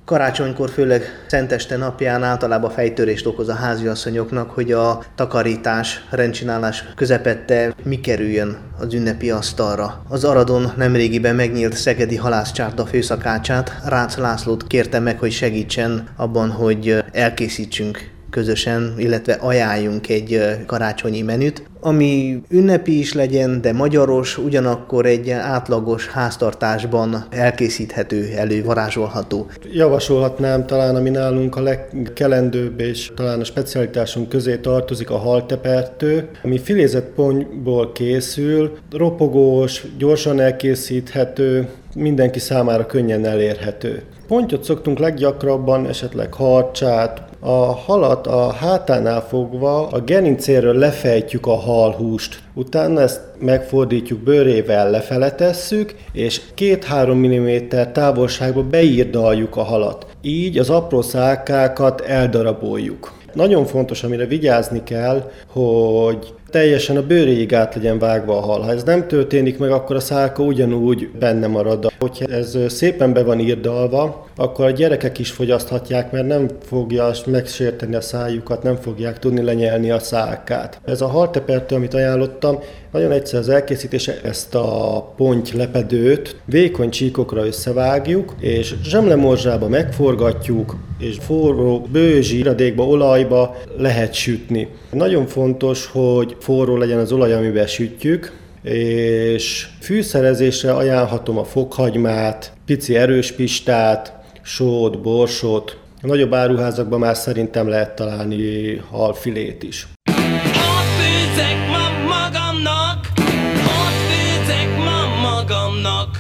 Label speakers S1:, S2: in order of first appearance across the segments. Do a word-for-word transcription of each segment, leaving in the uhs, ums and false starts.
S1: Karácsonykor, főleg Szenteste napján általában fejtörést okoz a háziasszonyoknak, hogy a takarítás, rendcsinálás közepette mi kerüljön az ünnepi asztalra. Az Aradon nemrégiben megnyílt szegedi halászcsárda főszakácsát, Rácz Lászlót kérte meg, hogy segítsen abban, hogy elkészítsünk közösen, illetve ajánljunk egy karácsonyi menüt, ami ünnepi is legyen, de magyaros, ugyanakkor egy átlagos háztartásban elkészíthető, elővarázsolható.
S2: Javasolhatnám talán, ami nálunk a legkelendőbb és talán a specialitásunk közé tartozik, a haltepertő, ami filézett pontyból készül, ropogós, gyorsan elkészíthető, mindenki számára könnyen elérhető. Pontyot szoktunk leggyakrabban, esetleg harcsát. A halat a hátánál fogva a gerincéről lefejtjük a halhúst. Utána ezt megfordítjuk, bőrével lefele tesszük, és két-három milliméter távolságba beírdaljuk a halat. Így az apró szálkákat eldaraboljuk. Nagyon fontos, amire vigyázni kell, hogy teljesen a bőréig át legyen vágva a hal. Ha ez nem történik meg, akkor a szálka ugyanúgy benne marad. Hogyha ez szépen be van írdalva, akkor a gyerekek is fogyaszthatják, mert nem fogja megsérteni a szájukat, nem fogják tudni lenyelni a szálkát. Ez a haltepertő, amit ajánlottam, nagyon egyszerű az elkészítése. Ezt a pontylepedőt vékony csíkokra összevágjuk, és zsemlemorzsába megforgatjuk, és forró bőzsi iradékba, olajba lehet sütni. Nagyon fontos, hogy forró legyen az olaj, amiben sütjük, és fűszerezésre ajánlhatom a fokhagymát, pici erőspistát, sót, borsot. A nagyobb áruházakban már szerintem lehet találni halfilét is.
S3: Hadd főzzek ma magamnak, hadd főzzek ma magamnak.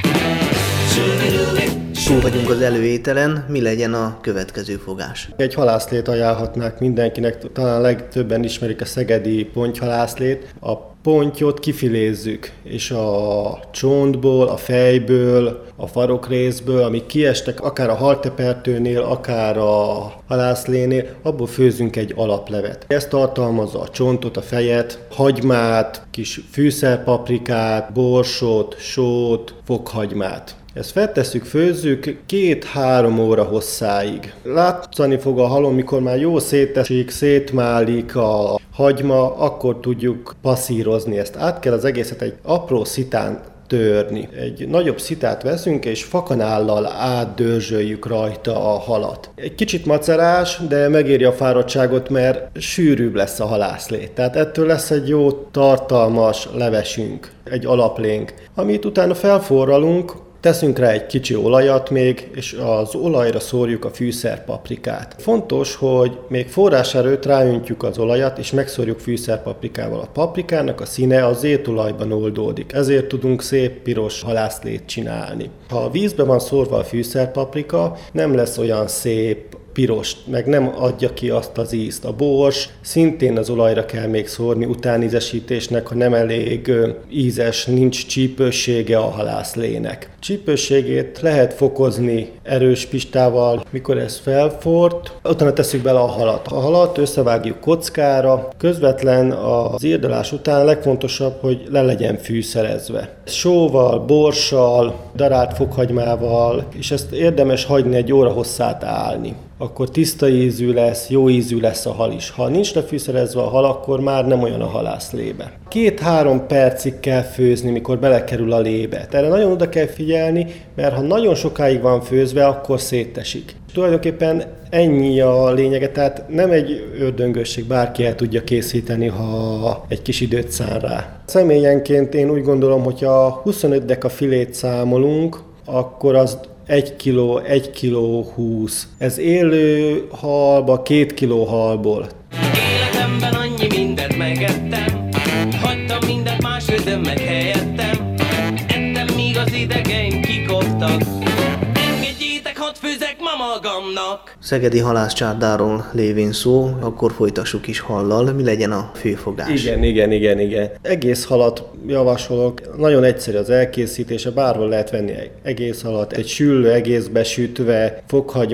S1: Túl vagyunk az előételen, mi legyen a következő fogás?
S2: Egy halászlét ajánlhatnák mindenkinek, talán legtöbben ismerik a szegedi pontyhalászlét. A pontyot kifilézzük, és a csontból, a fejből, a farokrészből, amik kiestek, akár a haltepertőnél, akár a halászlénél, abból főzünk egy alaplevet. Ez tartalmazza a csontot, a fejet, hagymát, kis fűszerpaprikát, borsot, sót, fokhagymát. Ezt feltesszük, főzzük két-három óra hosszáig. Látszani fog a halon, mikor már jó szétesik, szétmálik a hagyma, akkor tudjuk passzírozni ezt. Át kell az egészet egy apró szitán törni. Egy nagyobb szitát veszünk, és fakanállal átdörzsöljük rajta a halat. Egy kicsit macerás, de megéri a fáradtságot, mert sűrűbb lesz a halászlét. Tehát ettől lesz egy jó tartalmas levesünk, egy alaplénk, amit utána felforralunk. Teszünk rá egy kicsi olajat még, és az olajra szórjuk a fűszerpaprikát. Fontos, hogy még forrás előtt ráöntjük az olajat, és megszórjuk fűszerpaprikával. A paprikának a színe az étolajban oldódik, ezért tudunk szép piros halászlét csinálni. Ha a vízbe van szórva a fűszerpaprika, nem lesz olyan szép piros, meg nem adja ki azt az ízt. A bors szintén az olajra kell még szórni utánízesítésnek, ha nem elég ízes, nincs csípőssége a halászlének. Csípősségét lehet fokozni erős pistával, mikor ez felfort, utána tesszük bele a halat. A halat összevágjuk kockára, közvetlen az írdalás után legfontosabb, hogy le legyen fűszerezve. Sóval, borssal, darált fokhagymával, és ezt érdemes hagyni egy óra hosszát állni. Akkor tiszta ízű lesz, jó ízű lesz a hal is. Ha nincs lefűszerezve a hal, akkor már nem olyan a halászlébe. Két-három percig kell főzni, mikor belekerül a lébe. Erre nagyon oda kell figyelni, mert ha nagyon sokáig van főzve, akkor szétesik. Tulajdonképpen ennyi a lényege, tehát nem egy ördöngősség, bárki el tudja készíteni, ha egy kis időt szán rá. Személyenként én úgy gondolom, hogy ha huszonöt deka filét számolunk, akkor az egy kiló, egy kiló húsz. Ez élő halba, két kiló halból.
S3: Életemben annyi mindent megettem, hagytam mindent más főzöm meg helyettem, ettem míg az idegeim kikoptak, engedjétek, hadd főzzek ma magamnak.
S1: Szegedi halászcsárdáról lévén szó, akkor folytassuk is hallal, mi legyen a főfogás?
S2: Igen, igen, igen, igen. Egész halat javasolok, nagyon egyszerű az elkészítése, bárhol lehet venni egész halat, egy süllő egészbe sütve,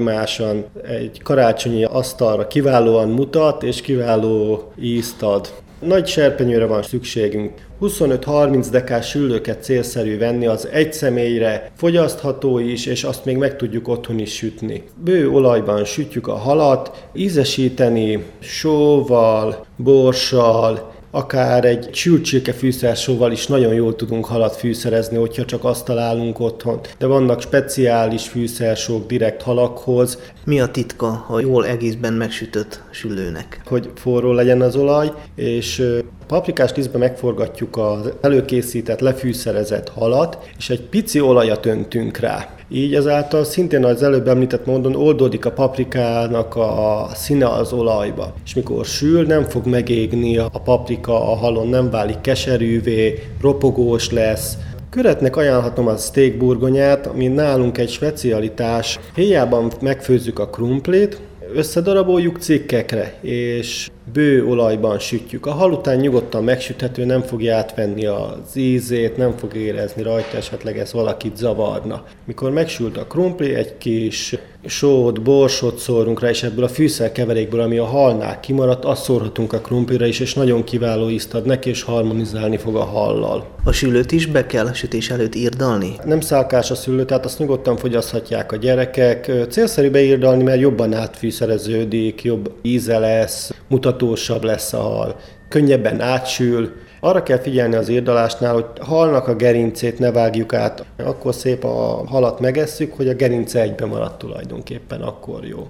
S2: fokhagymásan, egy karácsonyi asztalra kiválóan mutat és kiváló ízt ad. Nagy serpenyőre van szükségünk. huszonöt-harminc dekás süllőket célszerű venni, az egy személyre, fogyasztható is, és azt még meg tudjuk otthon is sütni. Bő olajban sütjük a halat, ízesíteni sóval, borssal, akár egy sült csirkefűszersóval is nagyon jól tudunk halat fűszerezni, hogyha csak azt találunk otthon. De vannak speciális fűszersók direkt halakhoz.
S1: Mi a titka a jól egészben megsütött süllőnek?
S2: Hogy forró legyen az olaj, és paprikás lisztbe megforgatjuk az előkészített, lefűszerezett halat, és egy pici olajat öntünk rá. Így ezáltal szintén az előbb említett módon oldódik a paprikának a színe az olajba. És mikor sül, nem fog megégni a paprika a halon, nem válik keserűvé, ropogós lesz. Köretnek ajánlhatom a steak burgonyát, ami nálunk egy specialitás. Héjában megfőzzük a krumplit, összedaraboljuk cikkekre, és bő olajban sütjük. A hal után nyugodtan megsüthető, nem fogja átvenni az ízét, nem fog érezni rajta, esetleg ez valakit zavarna. Mikor megsült a krumpli, egy kis sót, borsot szórunk rá, és ebből a fűszerkeverékből, ami a halnál kimaradt, azt szórhatunk a krumplira is, és nagyon kiváló ízt ad neki, és harmonizálni fog a hallal.
S1: A süllőt is be kell sütés előtt írdalni?
S2: Nem szálkás a szüllő, tehát azt nyugodtan fogyaszthatják a gyerekek. Célszerű beírdalni, mert jobban átfűszereződik, jobb íze lesz, mutatósabb lesz a hal, könnyebben átsül. Arra kell figyelni az írdalásnál, hogy halnak a gerincét ne vágjuk át, akkor szép a halat megesszük, hogy a gerince egyben maradt tulajdonképpen, akkor jó.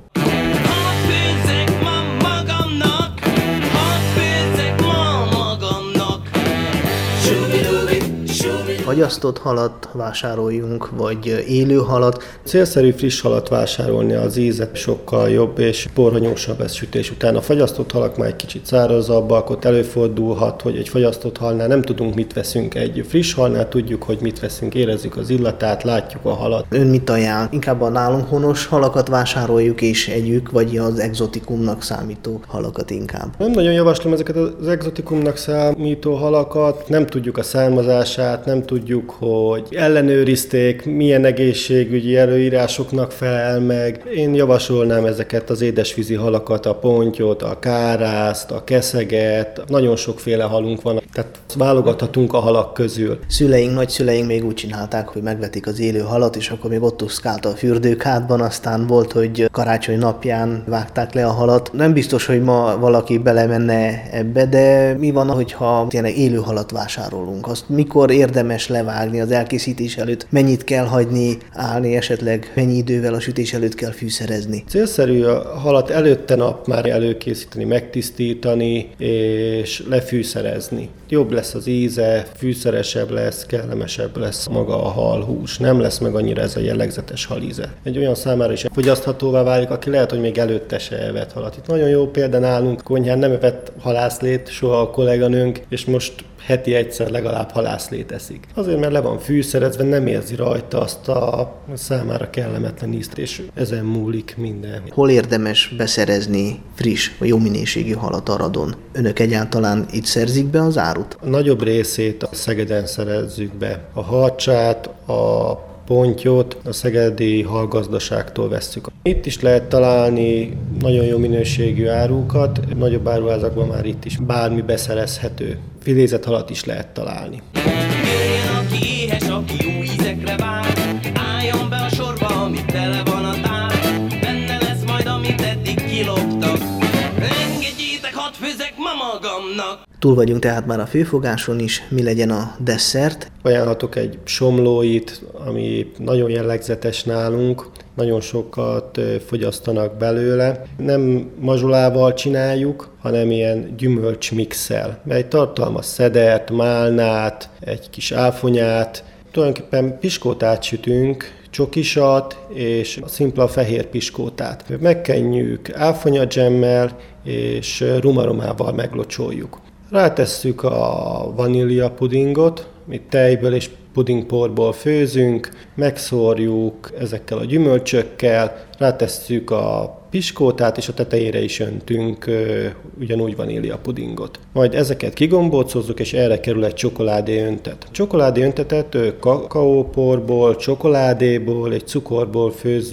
S1: Fagyasztott halat vásároljunk, vagy élő halat?
S2: Célszerű friss halat vásárolni, az íze sokkal jobb és porhanyósabb ez sütés után. A fagyasztott halak már egy kicsit szárazabbak, ott előfordulhat, hogy egy fagyasztott halnál nem tudunk, mit veszünk. Egy friss halnál tudjuk, hogy mit veszünk, érezzük az illatát, látjuk a halat.
S1: Ön mit ajánl? Inkább a nálunk honos halakat vásároljuk és együk, vagy az egzotikumnak számító halakat inkább?
S2: Nem nagyon javaslom ezeket az egzotikumnak számító halakat, nem tudjuk a származását, nem tudjuk, hogy ellenőrizték, milyen egészségügyi előírásoknak felel meg. Én javasolnám ezeket az édesvízi halakat, a pontyot, a kárászt, a keszeget, nagyon sokféle halunk van, tehát válogathatunk a halak közül.
S1: Szüleink, nagyszüleink még úgy csinálták, hogy megvetik az élő halat, és akkor még ott tuszkált a fürdőkádban, aztán volt, hogy karácsony napján vágták le a halat. Nem biztos, hogy ma valaki belemenne ebbe, de mi van, hogyha tényleg élő halat vásárolunk? Azt mikor érdemes levágni az elkészítés előtt? Mennyit kell hagyni állni, esetleg mennyi idővel a sütés előtt kell fűszerezni?
S2: Célszerű a halat előtte nap már előkészíteni, megtisztítani és lefűszerezni. Jobb lesz az íze, fűszeresebb lesz, kellemesebb lesz maga a halhús. Nem lesz meg annyira ez a jellegzetes halíze. Egy olyan számára is fogyaszthatóvá válik, aki lehet, hogy még előtte se evett halat. Itt nagyon jó példa nálunk, konyhán nem evett halászlét soha a kolléganőnk, és most heti egyszer legalább halászlét eszik. Azért, mert le van fűszerezve, nem érzi rajta azt a számára kellemetlen ízt, és ezen múlik minden.
S1: Hol érdemes beszerezni friss vagy jó minőségű halat Aradon? Önök egyáltalán itt szerzik be az árut?
S2: A nagyobb részét a Szegeden szerezzük be. A harcsát, a pontyot a szegedi halgazdaságtól vesszük. Itt is lehet találni nagyon jó minőségű árukat, nagyobb áruházakban már itt is bármi beszerezhető. Filézett halat is lehet találni.
S3: Jöjjön, aki éhes, aki jó ízekre vár, álljon be a sorba, amit tele van a tár, benne lesz majd, amit eddig kiloptak. Engedjétek, hadd főzzek ma magamnak.
S1: Túl vagyunk tehát már a főfogáson is, mi legyen a desszert?
S2: Ajánlhatok egy somlóit, ami nagyon jellegzetes nálunk, nagyon sokat fogyasztanak belőle. Nem mazsolával csináljuk, hanem ilyen gyümölcsmixel, mely tartalmaz szedert, málnát, egy kis áfonyát, tulajdonképpen piskótát sütünk, csokisat és a szimpla fehér piskótát. Megkenjük áfonyadzsemmel és rumaromával meglocsoljuk. Rátesszük a vanília pudingot, amit tejből és pudingporból főzünk, megszórjuk ezekkel a gyümölcsökkel, rátesszük a piskótát, és a tetejére is öntünk ö, ugyanúgy vanília pudingot. Majd ezeket kigombócozzuk, és erre kerül egy csokoládé öntet. A csokoládé öntetet ö, kakaóporból, csokoládéból, egy cukorból főzzük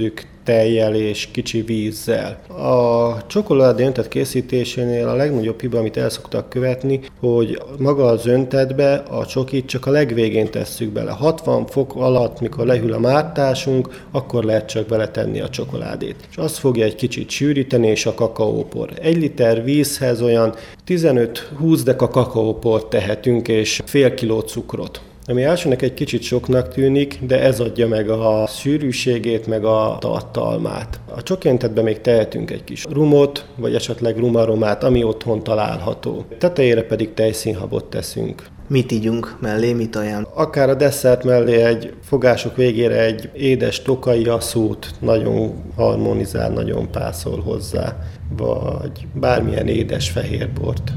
S2: tejjel és kicsi vízzel. A csokoládé öntet készítésénél a legnagyobb hiba, amit el szoktak követni, hogy maga az öntetbe a csokit csak a legvégén tesszük bele. hatvan fok alatt, mikor lehűl a mártásunk, akkor lehet csak beletenni a csokoládét. És azt fogja egy kicsit sűríteni, és a kakaópor. Egy liter vízhez olyan tizenöt-húsz deka kakaóport tehetünk, és fél kiló cukrot. Ami elsőnek egy kicsit soknak tűnik, de ez adja meg a szűrűségét, meg a tartalmát. A csokiöntetben még tehetünk egy kis rumot, vagy esetleg rumaromát, ami otthon található. Tetejére pedig tejszínhabot teszünk.
S1: Mit ígyunk mellé, mit ajánl?
S2: Akár a desszert mellé egy fogások végére egy édes tokai aszút nagyon harmonizál, nagyon pászol hozzá, vagy bármilyen édes fehérbort.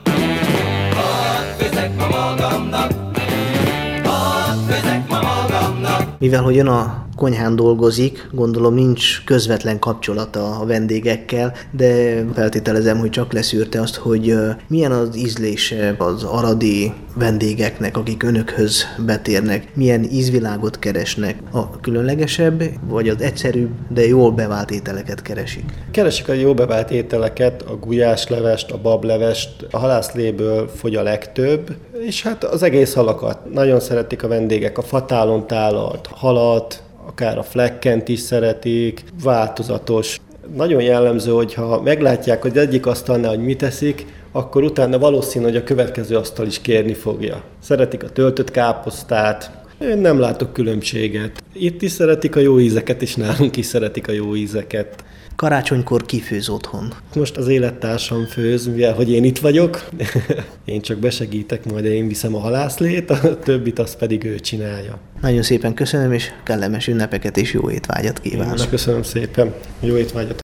S1: Mivel hogy ön a konyhán dolgozik, gondolom nincs közvetlen kapcsolata a vendégekkel, de feltételezem, hogy csak leszűrte azt, hogy milyen az ízlése az aradi vendégeknek, akik önökhöz betérnek, milyen ízvilágot keresnek. A különlegesebb, vagy az egyszerűbb, de jól bevált ételeket keresik?
S2: Keresik a jó bevált ételeket, a gulyáslevest, a bablevest, a halászléből fogy a legtöbb, és hát az egész halakat. Nagyon szeretik a vendégek a fatálon tálalt halat, akár a flekkent is szeretik, változatos. Nagyon jellemző, hogyha meglátják, hogy egyik asztalnál, hogy mit eszik, akkor utána valószínű, hogy a következő asztal is kérni fogja. Szeretik a töltött káposztát, én nem látok különbséget. Itt is szeretik a jó ízeket, és nálunk is szeretik a jó ízeket.
S1: Karácsonykor ki főz otthon?
S2: Most az élettársam főz, mivel hogy én itt vagyok. Én csak besegítek, majd én viszem a halászlét, a többit azt pedig ő csinálja.
S1: Nagyon szépen köszönöm, és kellemes ünnepeket és jó étvágyat kívánok.
S2: Én is köszönöm szépen. Jó étvágyat.